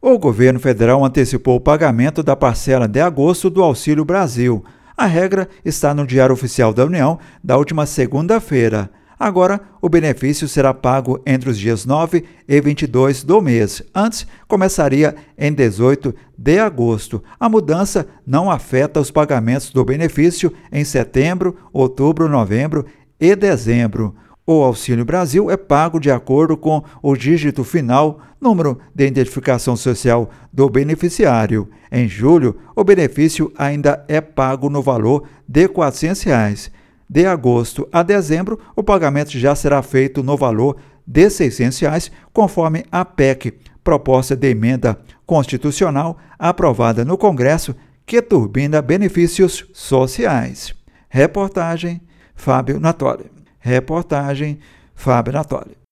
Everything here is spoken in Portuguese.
O governo federal antecipou o pagamento da parcela de agosto do Auxílio Brasil. A regra está no Diário Oficial da União da última segunda-feira. Agora, o benefício será pago entre os dias 9 e 22 do mês. Antes, começaria em 18 de agosto. A mudança não afeta os pagamentos do benefício em setembro, outubro, novembro e dezembro. O Auxílio Brasil é pago de acordo com o dígito final, número de identificação social do beneficiário. Em julho, o benefício ainda é pago no valor de R$ 400. De agosto a dezembro, o pagamento já será feito no valor de R$ 600, conforme a PEC, proposta de emenda constitucional aprovada no Congresso, que turbina benefícios sociais. Reportagem Fábio Natoli.